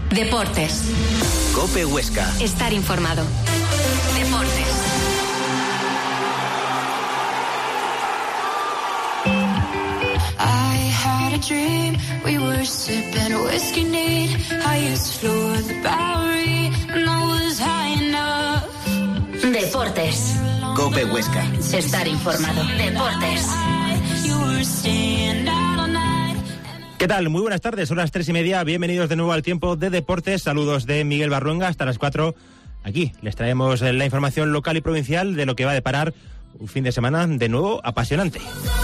Deportes. COPE Huesca. Estar informado. Deportes. I had a dream, we were sipping whiskey neat. I used to floor the Bowery, and I was high enough. Deportes. COPE Huesca. Estar informado. Deportes. You were staying out all night. ¿Qué tal? Muy buenas tardes, son las 3:30. Bienvenidos de nuevo al tiempo de Deportes. Saludos de Miguel Barruenga hasta las 4. Aquí les traemos la información local y provincial de lo que va a deparar un fin de semana de nuevo apasionante.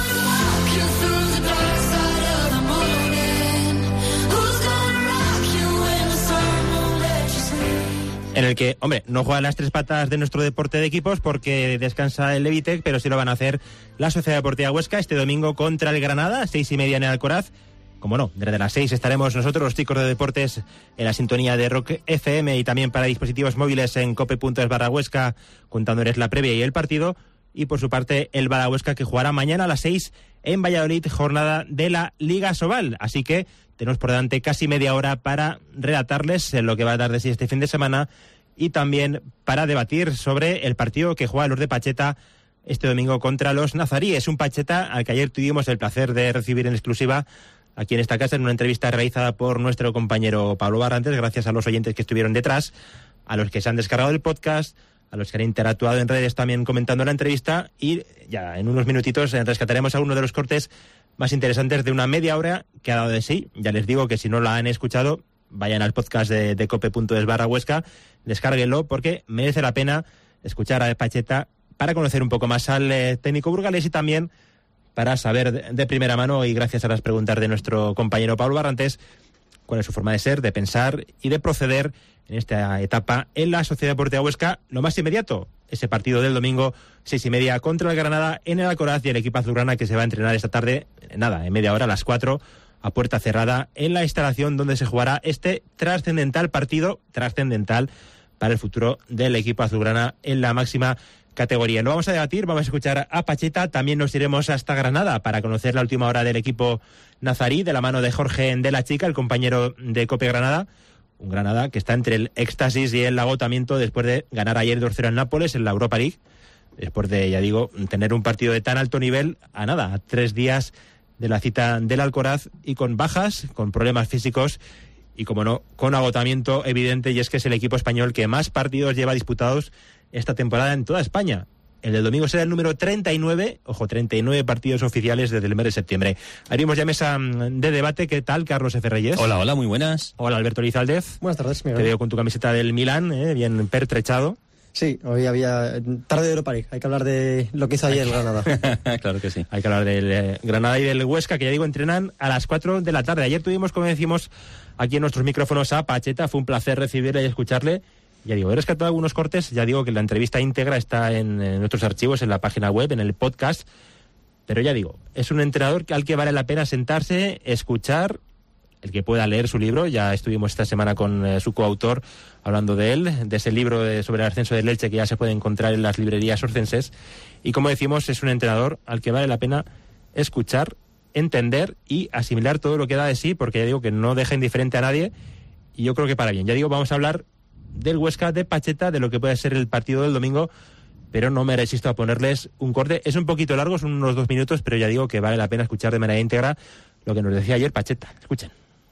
En el que, hombre, no juegan las tres patas de nuestro deporte de equipos porque descansa el Levitec, pero sí lo van a hacer la Sociedad Deportiva Huesca este domingo contra el Granada, 6:30 en el Alcoraz. Como no, desde las 6 estaremos nosotros, los chicos de deportes, en la sintonía de Rock FM y también para dispositivos móviles en cope.es/Huesca, contándoles la previa y el partido. Y por su parte, el Badahuesca, que jugará mañana a las 6 en Valladolid, jornada de la Liga Sobal. Así que tenemos por delante casi media hora para relatarles lo que va a dar de sí este fin de semana y también para debatir sobre el partido que juega los de Pacheta este domingo contra los nazaríes. Un Pacheta al que ayer tuvimos el placer de recibir en exclusiva aquí en esta casa en una entrevista realizada por nuestro compañero Pablo Barrantes, gracias a los oyentes que estuvieron detrás, a los que se han descargado el podcast, a los que han interactuado en redes también comentando la entrevista, y ya en unos minutitos rescataremos a uno de los cortes más interesantes de una media hora que ha dado de sí. Ya les digo que si no la han escuchado, vayan al podcast de cope.es/Huesca, descárguenlo porque merece la pena escuchar a Pacheta para conocer un poco más al técnico burgalés y también para saber de primera mano, y gracias a las preguntas de nuestro compañero Pablo Barrantes, cuál es su forma de ser, de pensar y de proceder en esta etapa en la Sociedad Deportiva Huesca. Lo más inmediato, ese partido del domingo, 6:30 contra el Granada en el Alcoraz, y el equipo azulgrana que se va a entrenar esta tarde, en media hora, a las 4, a puerta cerrada, en la instalación donde se jugará este trascendental partido, trascendental para el futuro del equipo azulgrana en la máxima categoría. Lo vamos a debatir, vamos a escuchar a Pacheta, también nos iremos hasta Granada para conocer la última hora del equipo nazarí, de la mano de Jorge de la Chica, el compañero de Cope Granada. Un Granada que está entre el éxtasis y el agotamiento después de ganar ayer 2-0 en Nápoles en la Europa League, después de, ya digo, tener un partido de tan alto nivel a 3 días de la cita del Alcoraz, y con bajas, con problemas físicos y, como no, con agotamiento evidente, y es que es el equipo español que más partidos lleva disputados esta temporada en toda España. El del domingo será el número 39, 39 partidos oficiales desde el mes de septiembre. Abrimos ya mesa de debate. ¿Qué tal, Carlos F. Reyes? Hola, muy buenas. Hola, Alberto Lizaldez. Buenas tardes, Miguel. Te veo con tu camiseta del Milán, bien pertrechado. Sí, hoy había tarde de Europa League. Hay que hablar de lo que hizo ayer el Granada. Claro que sí. Hay que hablar del Granada y del Huesca, que ya digo, entrenan a las 4 de la tarde. Ayer tuvimos, como decimos, aquí en nuestros micrófonos a Pacheta. Fue un placer recibirle y escucharle. Ya digo, he rescatado algunos cortes. Ya digo que la entrevista íntegra está en nuestros archivos, en la página web, en el podcast. Pero ya digo, es un entrenador al que vale la pena sentarse, escuchar, el que pueda leer su libro. Ya estuvimos esta semana con su coautor hablando de él, de ese libro sobre el ascenso del Elche, que ya se puede encontrar en las librerías orcenses. Y como decimos, es un entrenador al que vale la pena escuchar, entender y asimilar todo lo que da de sí, porque ya digo que no deja indiferente a nadie, y yo creo que para bien. Ya digo, vamos a hablar del Huesca, de Pacheta, de lo que puede ser el partido del domingo, pero no me resisto a ponerles un corte. Es un poquito largo, son unos 2 minutos, pero ya digo que vale la pena escuchar de manera íntegra lo que nos decía ayer Pacheta. Escuchen.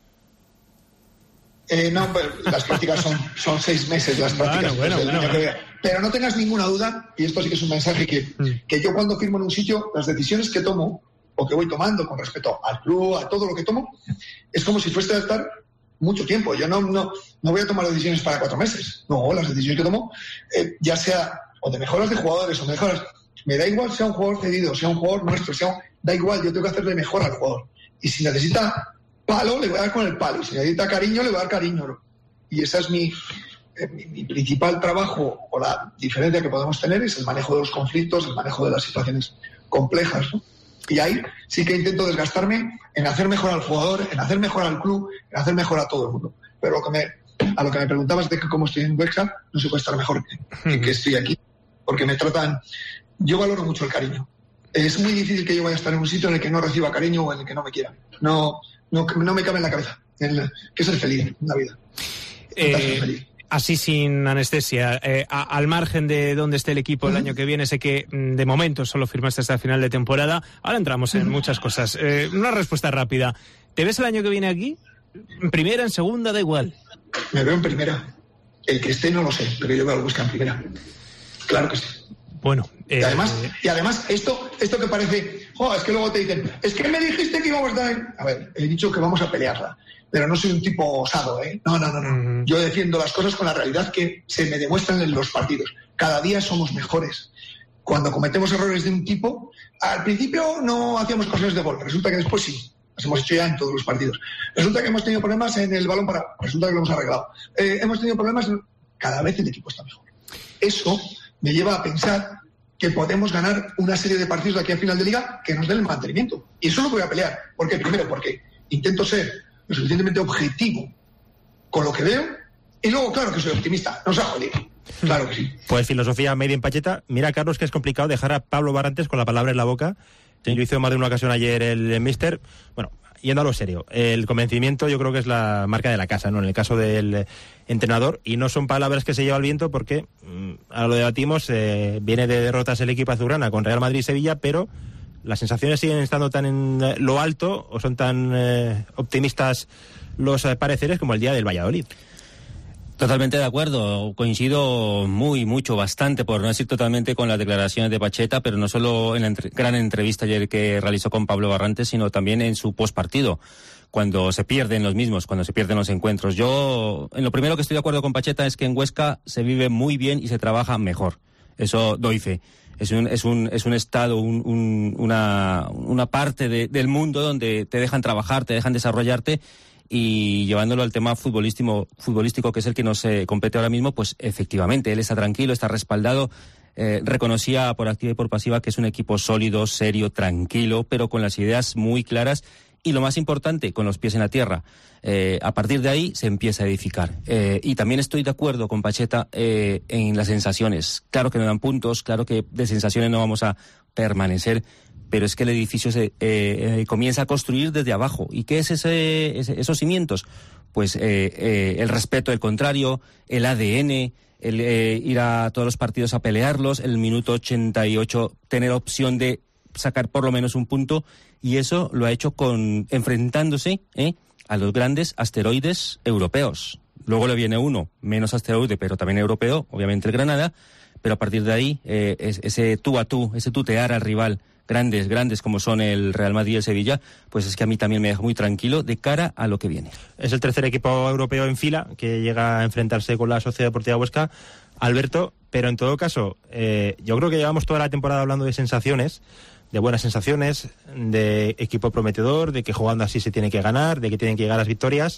No, las prácticas son 6 meses, las prácticas. Bueno. Pero no tengas ninguna duda, y esto sí que es un mensaje que yo, cuando firmo en un sitio, las decisiones que tomo o que voy tomando con respecto al club, a todo lo que tomo, es como si fuese a estar mucho tiempo. Yo no voy a tomar decisiones para 4 meses. No, las decisiones que tomo, ya sea o de mejoras de jugadores o mejoras, me da igual sea un jugador cedido, sea un jugador nuestro, da igual, yo tengo que hacerle mejor al jugador. Y si necesita palo, le voy a dar con el palo. Y si necesita cariño, le voy a dar cariño, ¿no? Y esa es mi principal trabajo, o la diferencia que podemos tener, es el manejo de los conflictos, el manejo de las situaciones complejas, ¿no? Y ahí sí que intento desgastarme en hacer mejor al jugador, en hacer mejor al club, en hacer mejor a todo el mundo. Pero a lo que me preguntabas de que cómo estoy en Huesca, no se puede estar mejor que estoy aquí, porque me tratan. Yo valoro mucho el cariño. Es muy difícil que yo vaya a estar en un sitio en el que no reciba cariño o en el que no me quieran. No me cabe en la cabeza que ser feliz en la vida. Así sin anestesia, al margen de dónde esté el equipo el año que viene, sé que de momento solo firmaste hasta el final de temporada. Ahora entramos en muchas cosas. Una respuesta rápida. ¿Te ves el año que viene aquí? ¿En primera, en segunda, da igual? Me veo en primera. El que esté no lo sé, pero yo veo al Huesca en primera. Claro que sí. Bueno. Y además esto que parece, es que luego te dicen, es que me dijiste que íbamos a estar... A ver, he dicho que vamos a pelearla, pero no soy un tipo osado, ¿eh? No. Yo defiendo las cosas con la realidad que se me demuestran en los partidos. Cada día somos mejores. Cuando cometemos errores de un tipo, al principio no hacíamos cosas de gol, resulta que después sí. Las hemos hecho ya en todos los partidos. Resulta que hemos tenido problemas en el balón parado, resulta que lo hemos arreglado. Hemos tenido problemas, cada vez el equipo está mejor. Eso me lleva a pensar que podemos ganar una serie de partidos de aquí a final de liga que nos den el mantenimiento. Y eso lo voy a pelear. ¿Por qué? Primero, porque intento ser lo suficientemente objetivo con lo que veo, y luego, claro que soy optimista. No se ha jodido. Claro que sí. Pues filosofía media en Pacheta. Mira, Carlos, que es complicado dejar a Pablo Barrantes con la palabra en la boca. Sí. Lo hizo más de una ocasión ayer el míster. Bueno, yendo a lo serio, el convencimiento yo creo que es la marca de la casa, ¿no? En el caso del entrenador, y no son palabras que se lleva al viento porque, ahora lo debatimos, viene de derrotas el equipo azulgrana con Real Madrid y Sevilla, pero las sensaciones siguen estando tan en lo alto o son tan optimistas los pareceres como el día del Valladolid. Totalmente de acuerdo, coincido bastante, por no decir totalmente, con las declaraciones de Pacheta, pero no solo en la gran entrevista ayer que realizó con Pablo Barrantes, sino también en su postpartido, cuando se pierden los encuentros. Yo, en lo primero que estoy de acuerdo con Pacheta es que en Huesca se vive muy bien y se trabaja mejor. Eso doy fe. Es un estado, una parte del mundo donde te dejan trabajar, te dejan desarrollarte. Y llevándolo al tema futbolístico, que es el que nos compete ahora mismo, pues efectivamente, él está tranquilo, está respaldado, reconocía por activa y por pasiva que es un equipo sólido, serio, tranquilo, pero con las ideas muy claras y, lo más importante, con los pies en la tierra. A partir de ahí se empieza a edificar. Y también estoy de acuerdo con Pacheta en las sensaciones. Claro que no dan puntos, claro que de sensaciones no vamos a permanecer, pero es que el edificio se comienza a construir desde abajo. ¿Y qué es esos cimientos? Pues el respeto del contrario, el ADN, el ir a todos los partidos a pelearlos, el minuto 88 tener opción de sacar por lo menos un punto, y eso lo ha hecho enfrentándose a los grandes asteroides europeos. Luego le viene uno menos asteroide, pero también europeo, obviamente el Granada, pero a partir de ahí ese tú a tú, ese tutear al rival, grandes como son el Real Madrid y el Sevilla, pues es que a mí también me deja muy tranquilo de cara a lo que viene. Es el tercer equipo europeo en fila que llega a enfrentarse con la Sociedad Deportiva Huesca, Alberto, pero en todo caso, yo creo que llevamos toda la temporada hablando de sensaciones, de buenas sensaciones, de equipo prometedor, de que jugando así se tiene que ganar, de que tienen que llegar las victorias.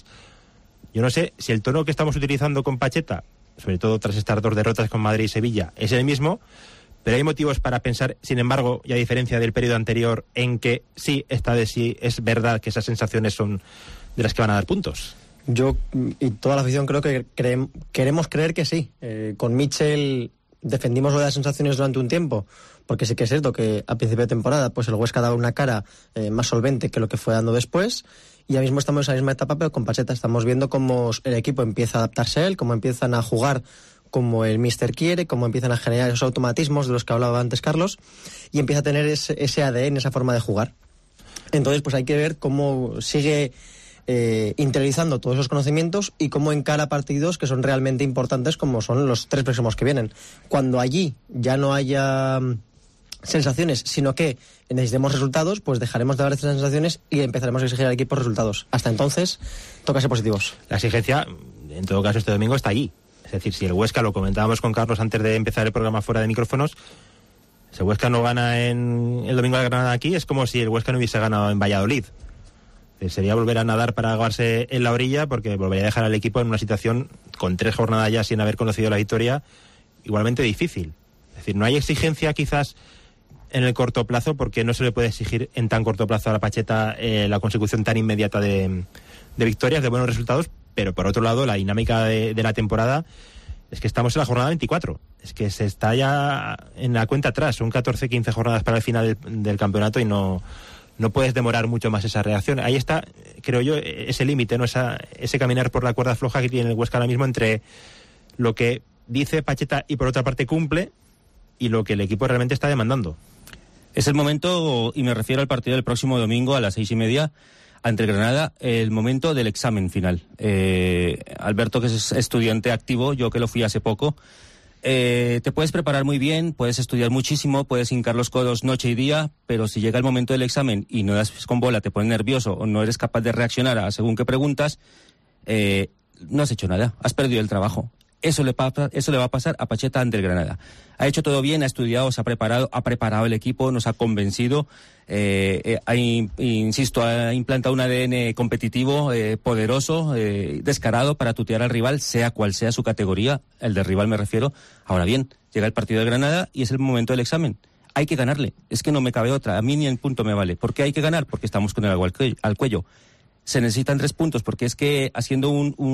Yo no sé si el tono que estamos utilizando con Pacheta, sobre todo tras estas dos derrotas con Madrid y Sevilla, es el mismo, pero hay motivos para pensar, sin embargo, y a diferencia del periodo anterior, en que sí, esta vez sí es verdad que esas sensaciones son de las que van a dar puntos. Yo y toda la afición creo que queremos creer que sí. Con Mitchell defendimos lo de las sensaciones durante un tiempo, porque sí que es cierto que a principio de temporada pues el Huesca daba una cara más solvente que lo que fue dando después, y ahora mismo estamos en esa misma etapa, pero con Pacheta estamos viendo cómo el equipo empieza a adaptarse a él, cómo empiezan a jugar como el míster quiere, cómo empiezan a generar esos automatismos de los que hablaba antes Carlos, y empieza a tener ese ADN, esa forma de jugar. Entonces pues hay que ver cómo sigue interiorizando todos esos conocimientos y cómo encara partidos que son realmente importantes, como son los 3 próximos que vienen. Cuando allí ya no haya sensaciones, sino que necesitemos resultados, pues dejaremos de dar esas sensaciones y empezaremos a exigir al equipo resultados. Hasta entonces, toca ser positivos. La exigencia, en todo caso, este domingo está allí. Es decir, si el Huesca, lo comentábamos con Carlos antes de empezar el programa fuera de micrófonos, si el Huesca no gana en el domingo de Granada aquí, es como si el Huesca no hubiese ganado en Valladolid. Sería volver a nadar para ahogarse en la orilla, porque volvería a dejar al equipo en una situación con 3 jornadas ya sin haber conocido la victoria, igualmente difícil. Es decir, no hay exigencia quizás en el corto plazo, porque no se le puede exigir en tan corto plazo a la Pacheta la consecución tan inmediata de victorias, de buenos resultados, pero por otro lado la dinámica de la temporada es que estamos en la jornada 24, es que se está ya en la cuenta atrás, son 14-15 jornadas para el final del campeonato y no no puedes demorar mucho más esa reacción. Ahí está, creo yo, ese límite, ¿no? Ese caminar por la cuerda floja que tiene el Huesca ahora mismo entre lo que dice Pacheta y por otra parte cumple, y lo que el equipo realmente está demandando. Es el momento, y me refiero al partido del próximo domingo a las 6:30 ante el Granada, el momento del examen final. Alberto, que es estudiante activo, yo que lo fui hace poco, te puedes preparar muy bien, puedes estudiar muchísimo, puedes hincar los codos noche y día, pero si llega el momento del examen y no das con bola, te pones nervioso o no eres capaz de reaccionar a según qué preguntas, no has hecho nada, has perdido el trabajo. Eso le va a pasar a Pacheta ante el Granada. Ha hecho todo bien, ha estudiado, se ha preparado el equipo, nos ha convencido, insisto, ha implantado un ADN competitivo, poderoso, descarado para tutear al rival, sea cual sea su categoría, el del rival me refiero. Ahora bien, llega el partido de Granada y es el momento del examen. Hay que ganarle, es que no me cabe otra, a mí ni en punto me vale. ¿Por qué hay que ganar? Porque estamos con el agua al cuello. Se necesitan 3 puntos, porque es que haciendo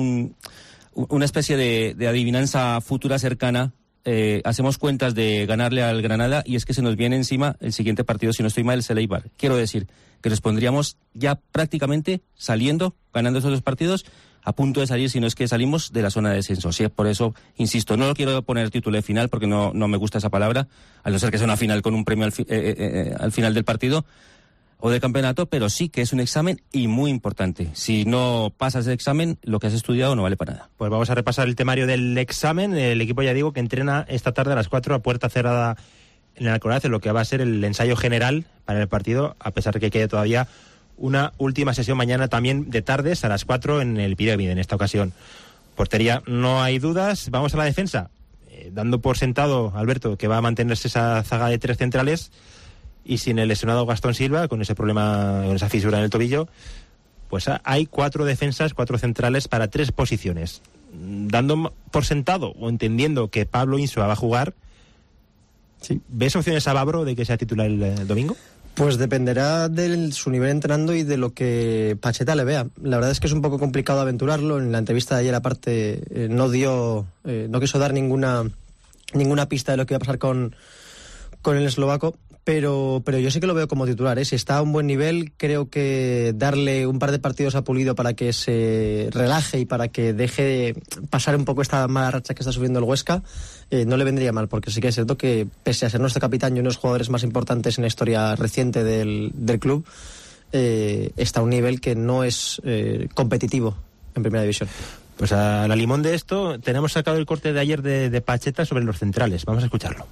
una especie de adivinanza futura cercana, hacemos cuentas de ganarle al Granada y es que se nos viene encima el siguiente partido, si no estoy mal, el Eibar. Quiero decir que nos pondríamos ya prácticamente saliendo, ganando esos 2 partidos, a punto de salir, si no es que salimos de la zona de descenso. Sí, por eso, insisto, no lo quiero poner título de final porque no me gusta esa palabra, a no ser que sea una final con un premio al final del partido o del campeonato, pero sí que es un examen y muy importante. Si no pasas el examen, lo que has estudiado no vale para nada. Pues vamos a repasar el temario del examen. El equipo, ya digo, que entrena esta tarde a las 4 a puerta cerrada en el Alcoraz, en lo que va a ser el ensayo general para el partido, a pesar de que quede todavía una última sesión mañana también de tardes a las 4 en el Pirámide, en esta ocasión. Portería, no hay dudas. Vamos a la defensa. Dando por sentado, Alberto, que va a mantenerse esa zaga de 3 centrales, y sin el lesionado Gastón Silva, con ese problema, con esa fisura en el tobillo, pues hay 4 defensas, 4 centrales para 3 posiciones. Dando por sentado o entendiendo que Pablo Insua va a jugar, sí. ¿Ves opciones a Babro de que sea titular el domingo? Pues dependerá de su nivel entrenando y de lo que Pacheta le vea. La verdad es que es un poco complicado aventurarlo. En la entrevista de ayer, aparte, no quiso dar ninguna pista de lo que iba a pasar con el eslovaco. Pero yo sí que lo veo como titular, ¿eh? Si está a un buen nivel, creo que darle un par de partidos a Pulido para que se relaje y para que deje pasar un poco esta mala racha que está sufriendo el Huesca, no le vendría mal, porque sí que es cierto que, pese a ser nuestro capitán y uno de los jugadores más importantes en la historia reciente del club, está a un nivel que no es competitivo en Primera División. Pues a la limón de esto, tenemos sacado el corte de ayer de Pacheta sobre los centrales. Vamos a escucharlo.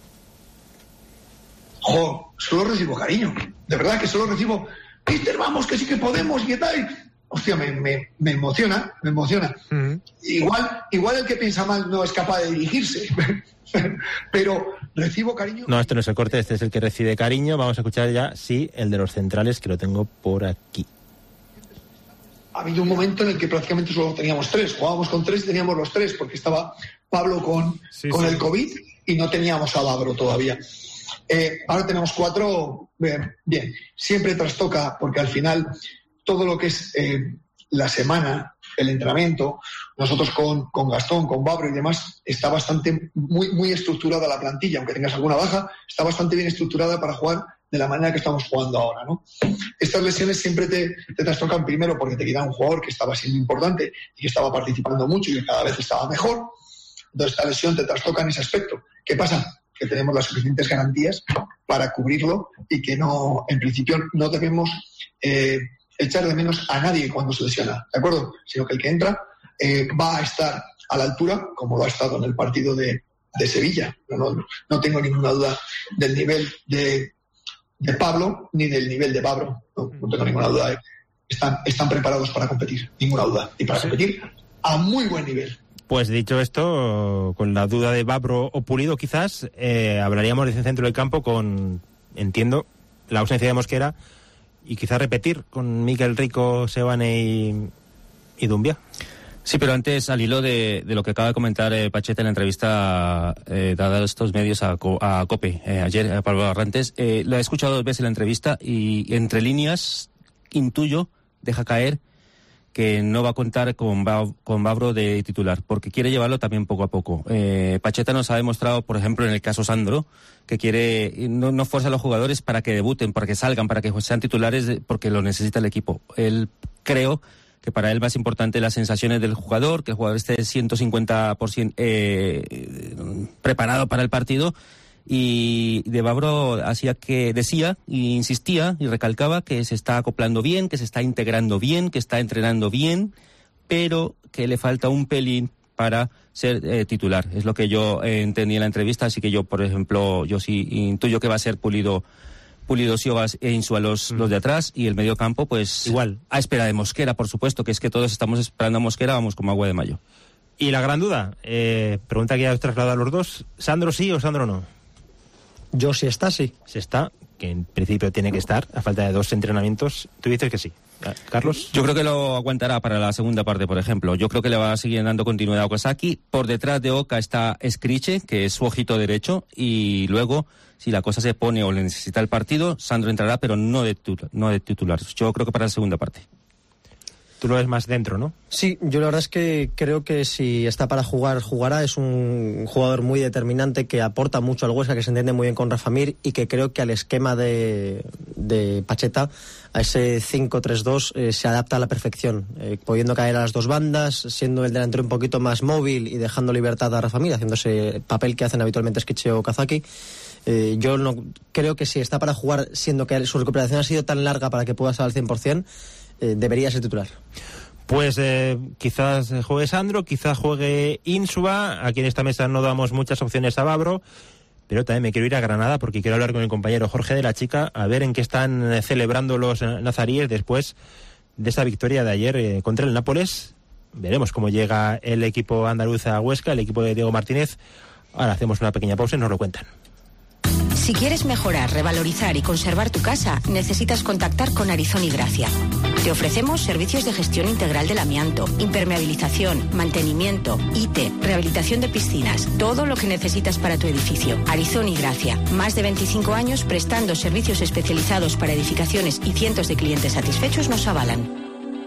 Solo recibo cariño, de verdad que solo recibo, Peter, vamos, que sí que podemos y tal. Hostia, me emociona. Uh-huh. Igual el que piensa mal no es capaz de dirigirse, pero recibo cariño. No, este no es el corte, este es el que recibe cariño. Vamos a escuchar ya, sí, el de los centrales, que lo tengo por aquí. Ha habido un momento en el que prácticamente solo teníamos 3, jugábamos con 3 y teníamos los 3, porque estaba Pablo con el COVID y no teníamos a Babro todavía. Ahora tenemos 4, bien, siempre trastoca, porque al final todo lo que es la semana, el entrenamiento, nosotros con Gastón, con Babro y demás, está bastante, muy estructurada la plantilla, aunque tengas alguna baja, está bastante bien estructurada para jugar de la manera que estamos jugando ahora, ¿no? Estas lesiones siempre te trastocan, primero porque te quita un jugador que estaba siendo importante y que estaba participando mucho y que cada vez estaba mejor. Entonces esta lesión te trastoca en ese aspecto. ¿Qué pasa? Que tenemos las suficientes garantías para cubrirlo y que no, en principio, no debemos echar de menos a nadie cuando se lesiona, ¿de acuerdo? Sino que el que entra va a estar a la altura, como lo ha estado en el partido de Sevilla. No tengo ninguna duda del nivel de Pablo ni del nivel de Babro. No tengo ninguna duda. Están preparados para competir, ninguna duda. Y para competir a muy buen nivel. Pues dicho esto, con la duda de Babro o Pulido quizás, hablaríamos de centro del campo con, entiendo, la ausencia de Mosquera y quizás repetir con Miquel Rico, Seoane y Dumbia. Sí, pero antes, al hilo de lo que acaba de comentar Pacheta en la entrevista dada a estos medios a COPE ayer, a Pablo Barrantes, lo he escuchado 2 veces en la entrevista y entre líneas intuyo, deja caer que no va a contar con Vavro de titular, porque quiere llevarlo también poco a poco. Pacheta nos ha demostrado, por ejemplo, en el caso Sandro, que quiere, no fuerza a los jugadores para que debuten, para que salgan, para que sean titulares, porque lo necesita el equipo. Él, creo que para él más importante las sensaciones del jugador, que el jugador esté 150% preparado para el partido. Y de Vavro decía e insistía y recalcaba que se está acoplando bien, que se está integrando bien, que está entrenando bien, pero que le falta un pelín para ser titular. Es lo que yo entendí en la entrevista, así que yo, por ejemplo, yo sí intuyo que va a ser Pulido, Siobas e Insua los de atrás, y el medio campo, pues igual, a espera de Mosquera, por supuesto, que es que todos estamos esperando a Mosquera, vamos como agua de mayo. Y la gran duda, pregunta que ya os trasladado a los dos, ¿Sandro sí o Sandro no? Yo si está, sí. Si está, que en principio tiene que estar, a falta de 2 entrenamientos. Tú dices que sí. ¿Carlos? Yo creo que lo aguantará para la segunda parte, por ejemplo. Yo creo que le va a seguir dando continuidad a Okazaki. Por detrás de Oka está Escriche, que es su ojito derecho. Y luego, si la cosa se pone o le necesita el partido, Sandro entrará, pero no de titular. Yo creo que para la segunda parte. Tú lo ves más dentro, ¿no? Sí, yo la verdad es que creo que si está para jugar, jugará. Es un jugador muy determinante que aporta mucho al Huesca, que se entiende muy bien con Rafa Mir, y que creo que al esquema de Pacheta, a ese 5-3-2, se adapta a la perfección, pudiendo caer a las dos bandas, siendo el delantero un poquito más móvil y dejando libertad a Rafa Mir, haciendo ese papel que hacen habitualmente Esquiche o Okazaki. Yo no creo que si está para jugar, siendo que su recuperación ha sido tan larga para que pueda estar al 100%, debería ser titular. Pues quizás juegue Sandro, quizás juegue Insua. Aquí en esta mesa no damos muchas opciones a Vavro, pero también me quiero ir a Granada porque quiero hablar con el compañero Jorge de la Chica a ver en qué están celebrando los nazaríes después de esa victoria de ayer contra el Nápoles. Veremos cómo llega el equipo andaluz a Huesca, el equipo de Diego Martínez. Ahora hacemos una pequeña pausa y nos lo cuentan. Si quieres mejorar, revalorizar y conservar tu casa, necesitas contactar con Arizón y Gracia. Te ofrecemos servicios de gestión integral del amianto, impermeabilización, mantenimiento, IT, rehabilitación de piscinas, todo lo que necesitas para tu edificio. Arizón y Gracia, más de 25 años prestando servicios especializados para edificaciones y cientos de clientes satisfechos nos avalan.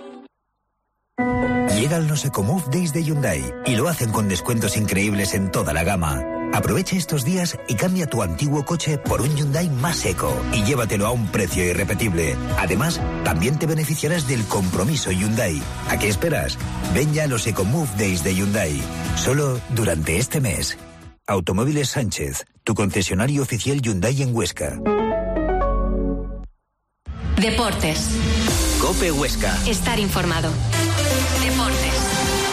Llegan los EcoMove Days de Hyundai y lo hacen con descuentos increíbles en toda la gama. Aprovecha estos días y cambia tu antiguo coche por un Hyundai más eco y llévatelo a un precio irrepetible. Además, también te beneficiarás del compromiso Hyundai. ¿A qué esperas? Ven ya a los EcoMove Days de Hyundai. Solo durante este mes. Automóviles Sánchez, tu concesionario oficial Hyundai en Huesca. Deportes. COPE Huesca. Estar informado. Deportes.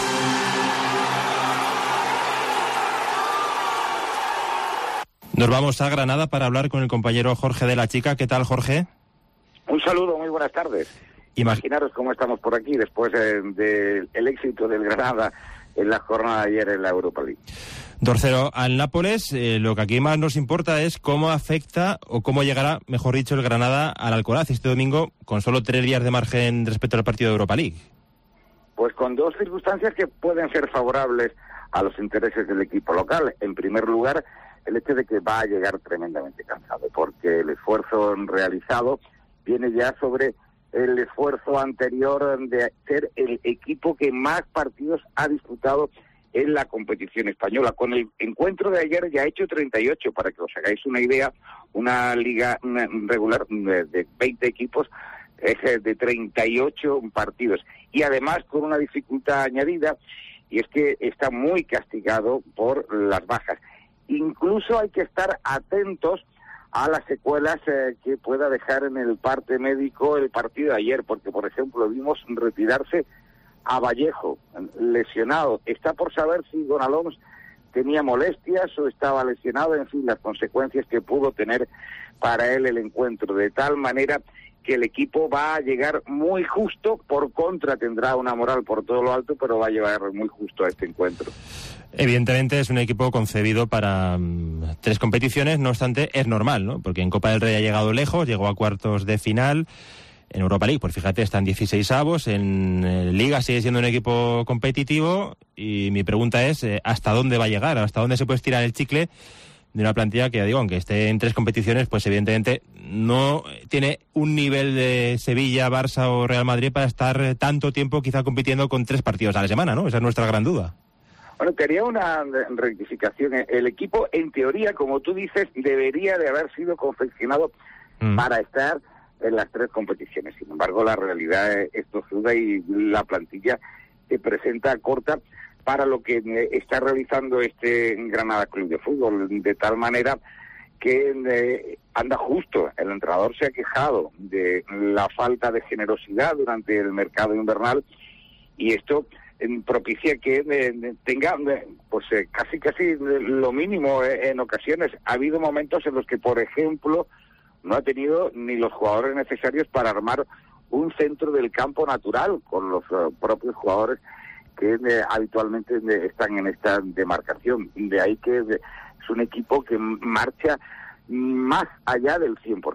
Nos vamos a Granada para hablar con el compañero Jorge de la Chica. ¿Qué tal, Jorge? Un saludo, muy buenas tardes. Imaginaros cómo estamos por aquí después del éxito del Granada en la jornada de ayer en la Europa League. 2-0 al Nápoles. Lo que aquí más nos importa es cómo afecta o cómo llegará, mejor dicho, el Granada al Alcoraz este domingo con solo 3 días de margen respecto al partido de Europa League. Pues con dos circunstancias que pueden ser favorables a los intereses del equipo local. En primer lugar, el hecho de que va a llegar tremendamente cansado, porque el esfuerzo realizado viene ya sobre el esfuerzo anterior de ser el equipo que más partidos ha disputado en la competición española. Con el encuentro de ayer ya ha hecho 38, para que os hagáis una idea, una liga regular de 20 equipos es de 38 partidos. Y además con una dificultad añadida, y es que está muy castigado por las bajas. Incluso hay que estar atentos a las secuelas que pueda dejar en el parte médico el partido de ayer, porque, por ejemplo, vimos retirarse a Vallejo, lesionado. Está por saber si Don Alonso tenía molestias o estaba lesionado, en fin, las consecuencias que pudo tener para él el encuentro, de tal manera que el equipo va a llegar muy justo. Por contra tendrá una moral por todo lo alto, pero va a llegar muy justo a este encuentro. Evidentemente es un equipo concebido para 3 competiciones, no obstante es normal, ¿no? Porque en Copa del Rey ha llegado lejos, llegó a cuartos de final. En Europa League, pues fíjate, están 16avos, en Liga sigue siendo un equipo competitivo y mi pregunta es ¿hasta dónde va a llegar? ¿Hasta dónde se puede estirar el chicle de una plantilla que, digo, aunque esté en 3 competiciones, pues evidentemente no tiene un nivel de Sevilla, Barça o Real Madrid para estar tanto tiempo quizá compitiendo con 3 partidos a la semana, ¿no? Esa es nuestra gran duda. Bueno, quería una rectificación. El equipo, en teoría, como tú dices, debería de haber sido confeccionado para estar en las 3 competiciones. Sin embargo, la realidad es tozuda y la plantilla se presenta corta para lo que está realizando este Granada Club de Fútbol, de tal manera que anda justo. El entrenador se ha quejado de la falta de generosidad durante el mercado invernal y esto propicia que tenga pues casi lo mínimo en ocasiones. Ha habido momentos en los que, por ejemplo, no ha tenido ni los jugadores necesarios para armar un centro del campo natural con los propios jugadores que habitualmente están en esta demarcación. De ahí que es un equipo que marcha más allá del 100%.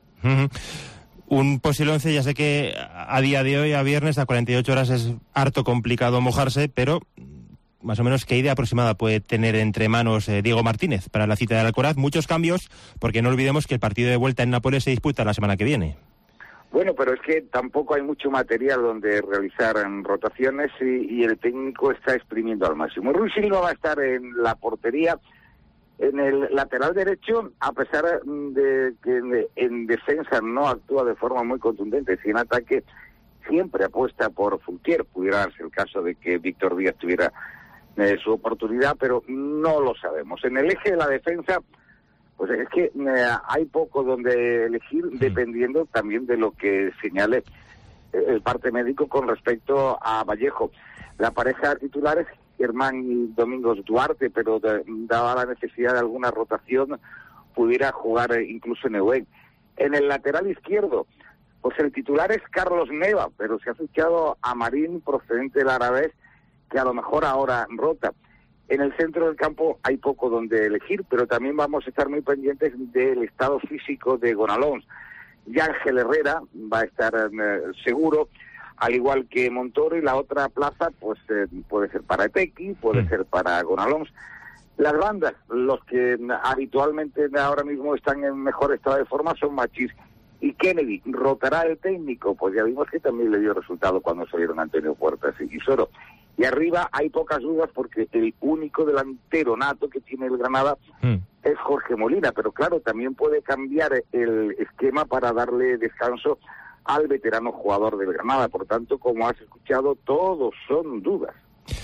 Un posible 11, ya sé que a día de hoy, a viernes, a 48 horas es harto complicado mojarse, pero más o menos, ¿qué idea aproximada puede tener entre manos Diego Martínez para la cita del Alcoraz? Muchos cambios, porque no olvidemos que el partido de vuelta en Nápoles se disputa la semana que viene. Bueno, pero es que tampoco hay mucho material donde realizar rotaciones y el técnico está exprimiendo al máximo. Rui Silva va a estar en la portería. En el lateral derecho, a pesar de que en defensa no actúa de forma muy contundente, si en ataque siempre apuesta por Fulquier. Pudiera darse el caso de que Víctor Díaz tuviera su oportunidad, pero no lo sabemos. En el eje de la defensa, pues es que hay poco donde elegir, dependiendo también de lo que señale el parte médico con respecto a Vallejo. La pareja titular es Germán y Domingos Duarte, pero dada la necesidad de alguna rotación, pudiera jugar incluso Neuer. En el lateral izquierdo, pues el titular es Carlos Neva, pero se ha fichado a Marín, procedente del Alavés, que a lo mejor ahora rota. En el centro del campo hay poco donde elegir, pero también vamos a estar muy pendientes del estado físico de Gonalons. Y Ángel Herrera va a estar seguro, al igual que Montoro, y la otra plaza pues puede ser para Etequi, puede ser para Gonalons. Las bandas, los que habitualmente ahora mismo están en mejor estado de forma son Machís y Kennedy. ¿Rotará el técnico? Pues ya vimos que también le dio resultado cuando salieron Antonio Puertas y Soro. Y arriba hay pocas dudas porque el único delantero nato que tiene el Granada es Jorge Molina, pero claro, también puede cambiar el esquema para darle descanso al veterano jugador del Granada. Por tanto, como has escuchado, todos son dudas.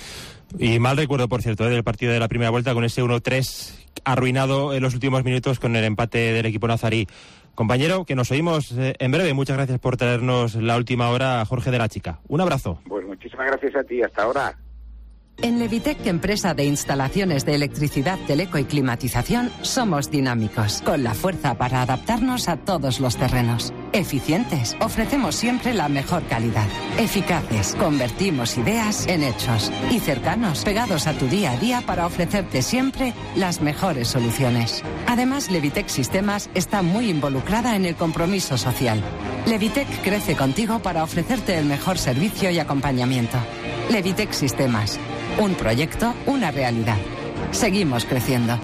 Y mal recuerdo, por cierto, del partido de la primera vuelta con ese 1-3 arruinado en los últimos minutos con el empate del equipo nazarí. Compañero, que nos oímos en breve. Muchas gracias por traernos la última hora, Jorge de la Chica. Un abrazo. Pues muchísimas gracias a ti. Hasta ahora. En Levitec, empresa de instalaciones de electricidad, teleco y climatización, somos dinámicos, con la fuerza para adaptarnos a todos los terrenos. Eficientes, ofrecemos siempre la mejor calidad. Eficaces, convertimos ideas en hechos. Y cercanos, pegados a tu día a día para ofrecerte siempre las mejores soluciones. Además, Levitec Sistemas está muy involucrada en el compromiso social. Levitec crece contigo para ofrecerte el mejor servicio y acompañamiento. Levitec Sistemas. Un proyecto, una realidad. Seguimos creciendo.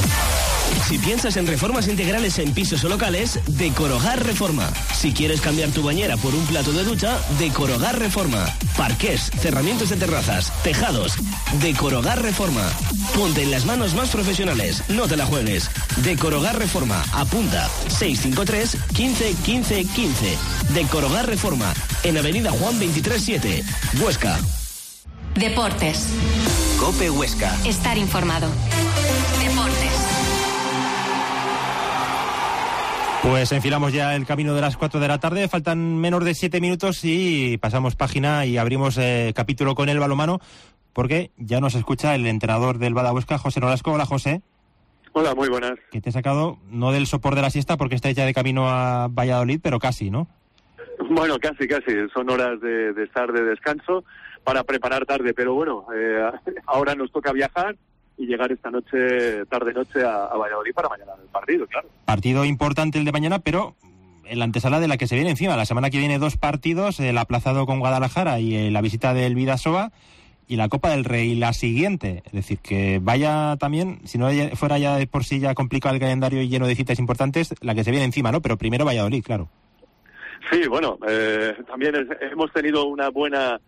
Si piensas en reformas integrales en pisos o locales, Decorogar Reforma. Si quieres cambiar tu bañera por un plato de ducha, Decorogar Reforma. Parqués, cerramientos de terrazas, tejados. Decorogar Reforma. Ponte en las manos más profesionales, no te la juegues. Decorogar Reforma. Apunta 653 15 15 15. Decorogar Reforma. En Avenida Juan 23-7, Huesca. Deportes. COPE Huesca. Estar informado. Deportes. Pues enfilamos ya el camino de las 4 de la tarde. Faltan menos de 7 minutos y pasamos página y abrimos capítulo con el balonmano, porque ya nos escucha el entrenador del Bada Huesca, José Nolasco. Hola, José. Hola, muy buenas. Que te he sacado, no del sopor de la siesta, porque estáis ya de camino a Valladolid, pero casi, ¿no? Bueno, casi. Son horas de estar de descanso para preparar tarde, pero bueno, ahora nos toca viajar y llegar esta noche, tarde-noche, a Valladolid para mañana el partido, claro. Partido importante el de mañana, pero en la antesala de la que se viene encima. La semana que viene 2 partidos, el aplazado con Guadalajara y la visita del Bidasoa, y la Copa del Rey la siguiente. Es decir, que vaya también, si no fuera ya de por sí ya complicado el calendario y lleno de citas importantes, la que se viene encima, ¿no? Pero primero Valladolid, claro. Sí, bueno, también hemos tenido una buena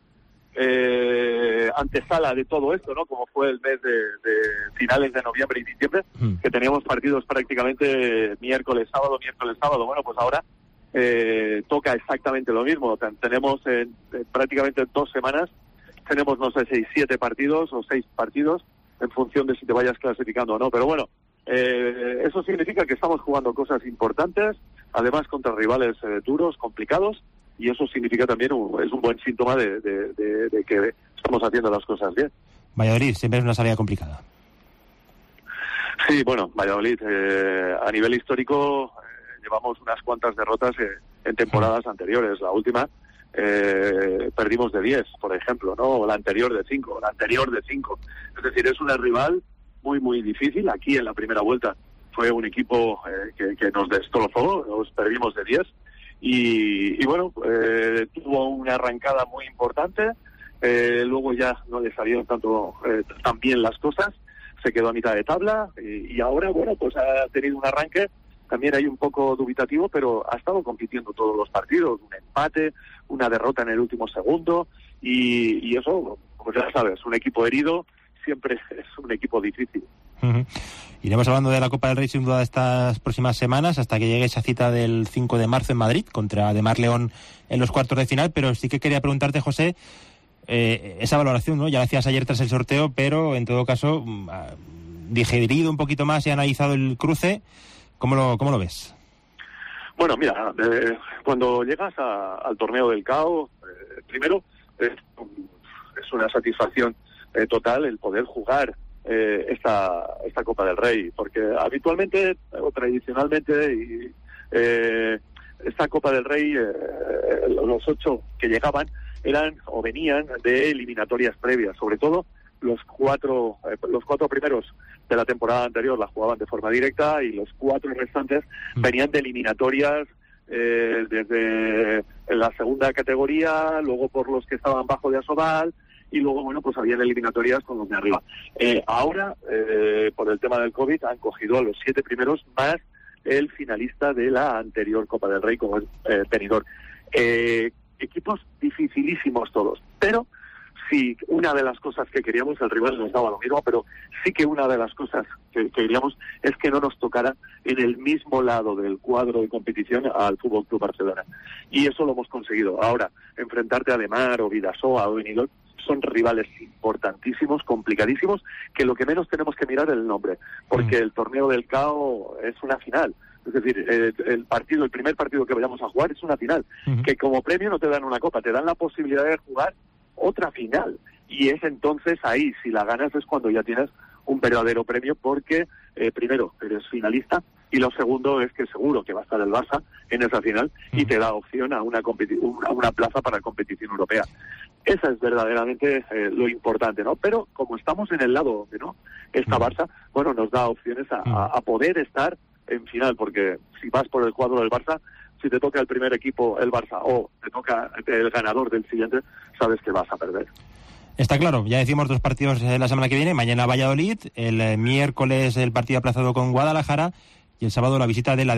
antesala de todo esto, ¿no? Como fue el mes de finales de noviembre y diciembre, que teníamos partidos prácticamente miércoles, sábado. Bueno, pues ahora toca exactamente lo mismo. Tenemos prácticamente 2 semanas, tenemos, no sé, 7 partidos o 6 partidos, en función de si te vayas clasificando o no. Pero bueno, eso significa que estamos jugando cosas importantes, además contra rivales duros, complicados, y eso significa también, es un buen síntoma de que estamos haciendo las cosas bien. Valladolid siempre es una salida complicada. Sí, bueno, Valladolid, a nivel histórico, llevamos unas cuantas derrotas en temporadas anteriores. La última perdimos de 10, por ejemplo, ¿no? O la anterior de 5. Es decir, es una rival muy, muy difícil. Aquí en la primera vuelta fue un equipo que nos destrozó, nos perdimos de 10. Y bueno, tuvo una arrancada muy importante, luego ya no le salieron tan bien las cosas, se quedó a mitad de tabla y ahora, bueno, pues ha tenido un arranque también ahí un poco dubitativo, pero ha estado compitiendo todos los partidos, un empate, una derrota en el último segundo y eso, pues ya sabes, un equipo herido siempre es un equipo difícil. Uh-huh. Iremos hablando de la Copa del Rey sin duda estas próximas semanas hasta que llegue esa cita del 5 de marzo en Madrid contra Ademar León en los cuartos de final, pero sí que quería preguntarte, José, esa valoración, ¿no? Ya la hacías ayer tras el sorteo, pero en todo caso digerido un poquito más y analizado el cruce, ¿cómo lo ves? Bueno, mira, cuando llegas al torneo del CAO, primero es una satisfacción total el poder jugar esta Copa del Rey, porque habitualmente o tradicionalmente esta Copa del Rey, los 8 que llegaban eran o venían de eliminatorias previas, sobre todo los cuatro primeros de la temporada anterior la jugaban de forma directa y los 4 restantes venían de eliminatorias desde la segunda categoría, luego por los que estaban bajo de Asobal, y luego, bueno, pues habían eliminatorias con los de arriba. Ahora, por el tema del COVID, han cogido a los 7 primeros más el finalista de la anterior Copa del Rey, como es Benidorm. Equipos dificilísimos todos, pero sí, una de las cosas que queríamos, el rival nos daba lo mismo, pero sí que una de las cosas que queríamos es que no nos tocara en el mismo lado del cuadro de competición al Fútbol Club Barcelona. Y eso lo hemos conseguido. Ahora, enfrentarte a Ademar o Vidasoa o Benidorm son rivales importantísimos, complicadísimos, que lo que menos tenemos que mirar es el nombre, porque el torneo del CAO es una final. Es decir, el primer partido que vayamos a jugar es una final, que como premio no te dan una copa, te dan la posibilidad de jugar otra final. Y es entonces ahí, si la ganas, es cuando ya tienes un verdadero premio, porque primero, eres finalista, y lo segundo es que seguro que va a estar el Barça en esa final y te da opción a una plaza para competición europea. Esa es verdaderamente lo importante, ¿no? Pero como estamos en el lado donde no está Barça, bueno, nos da opciones a poder estar en final, porque si vas por el cuadro del Barça, si te toca el primer equipo el Barça o te toca el ganador del siguiente, sabes que vas a perder. Está claro, ya decimos 2 partidos la semana que viene, mañana Valladolid, el miércoles el partido aplazado con Guadalajara y el sábado la visita del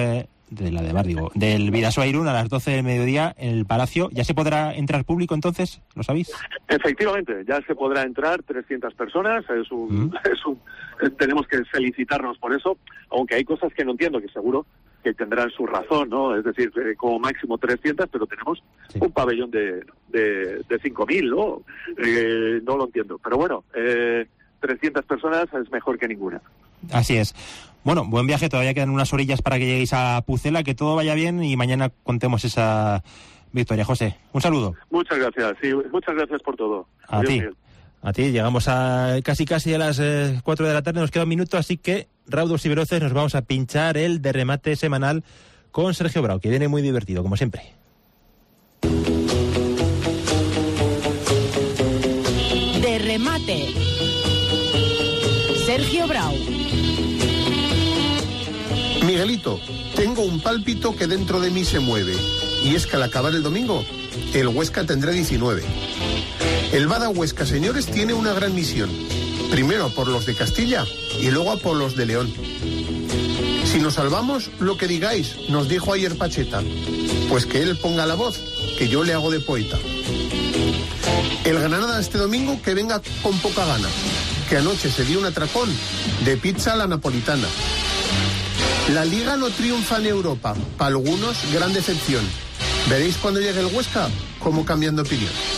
Vidasoa Irún a las 12 del mediodía en el Palacio. ¿Ya se podrá entrar público entonces? ¿Lo sabéis? Efectivamente, ya se podrá entrar 300 personas. Tenemos que felicitarnos por eso, aunque hay cosas que no entiendo, que seguro que tendrán su razón, ¿no? Es decir, como máximo 300, pero tenemos un pabellón de 5.000, ¿no? No lo entiendo. Pero bueno, 300 personas es mejor que ninguna. Así es. Bueno, buen viaje, todavía quedan unas orillas para que lleguéis a Pucela, que todo vaya bien y mañana contemos esa victoria. José, un saludo. Muchas gracias, sí, muchas gracias por todo. A ti, llegamos a casi a las 4 de la tarde, nos queda un minuto, así que raudos y veloces nos vamos a pinchar el de remate semanal con Sergio Brau, que viene muy divertido, como siempre. De remate, Sergio Brau. Miguelito, tengo un pálpito que dentro de mí se mueve, y es que al acabar el domingo, el Huesca tendrá 19. El Bada Huesca, señores, tiene una gran misión. Primero por los de Castilla y luego por los de León. Si nos salvamos, lo que digáis, nos dijo ayer Pacheta. Pues que él ponga la voz, que yo le hago de poeta. El Granada este domingo que venga con poca gana, que anoche se dio un atracón de pizza a la napolitana. La Liga no triunfa en Europa, para algunos gran decepción. Veréis cuando llegue el Huesca cómo cambian de opinión.